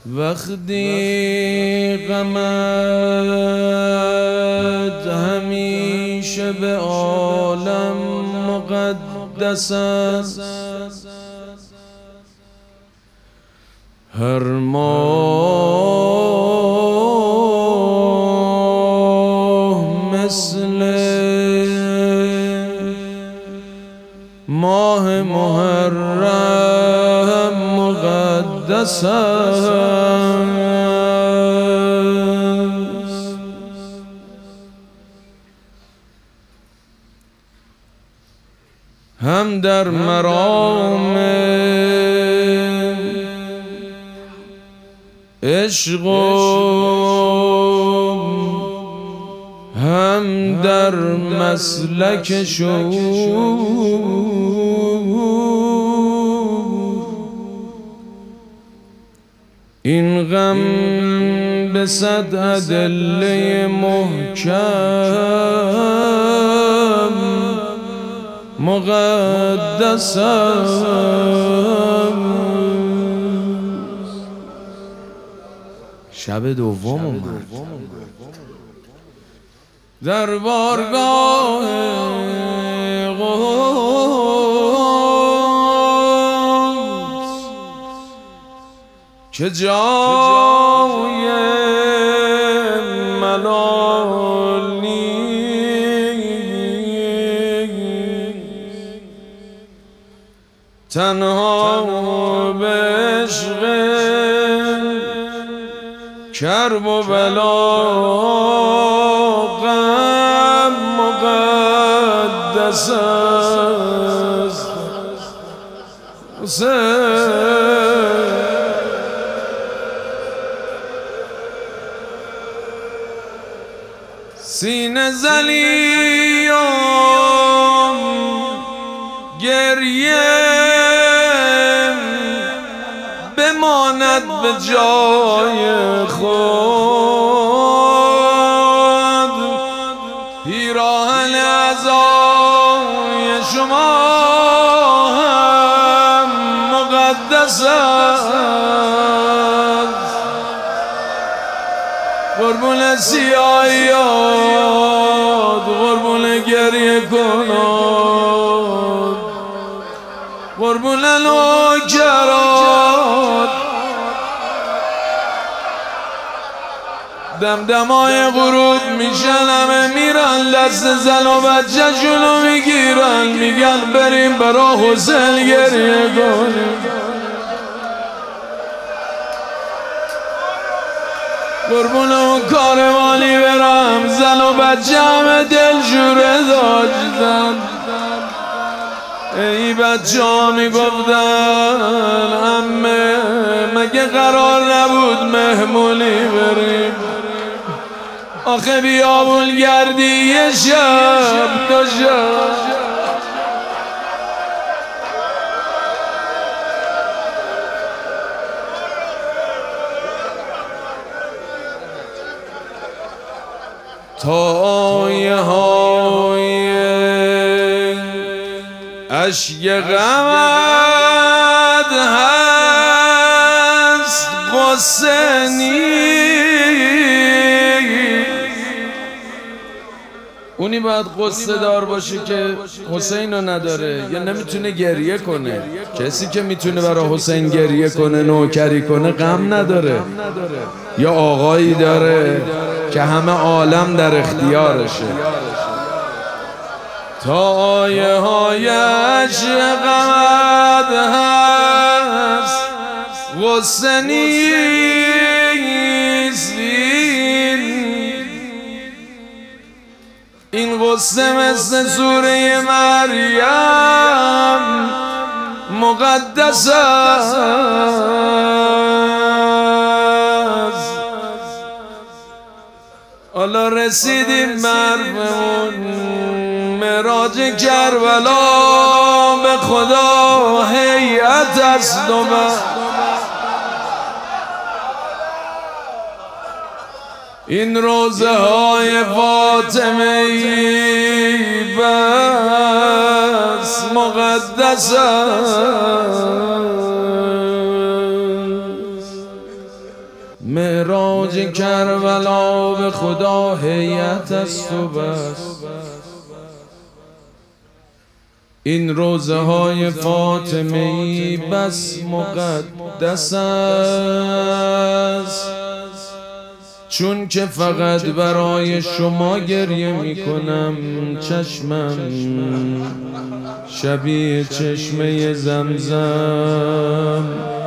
وقتی غمت همیشه به عالم مقدس است، هر ماه مثل ماه محرم مقدس است. هم در مرام عشق هم در مسلک شور، این غم به صد ادله محکم مقدس است. شب دوم اومد در بارگاه قدس که جای ملال نیست، تنها به عشق کرب و بلا غم مقدس است. سینه زلیم گریه بماند به جای خود، پیراهن عزای شما هم مقدس است. قربون سیاهیات، قربون گریه کنات، قربون نوکرات، دمدمای غروب میشن، همه میرن دست زن و بچه شونو میگیرن، میگن بریم برا حسین گریه کنیم. قربون اون کاروانی برم، زن و بچه همه دلشوره داشتن. ای بچه ها میگفتن عمه مگه قرار نبود مهمونی بریم؟ آخه بیابون گردی یه شب دو شب. تا آیه های اشک غمت هست غصه اونی باید قصه دار باشه که حسین رو نداره یا نمیتونه گریه کنه. کسی که میتونه برای حسین گریه کنه نوکری کنه غم نداره، یا آقایی داره که همه عالم در اختیارشه. تا آیه های عشق غمت هست غصه نیست، این غصه مثل سوره مریم مقدس است. حالا رسیدیم برمون معراج کربلا، به خدا هیئت است و این روزه های فاطمه ای بس مقدس است. معراج کربلا به خدا هیئت است و بس. این روزه های فاطمه ای بس مقدس است، چون که فقط برای شما گریه می کنم. چشمم شبیه چشمه زمزم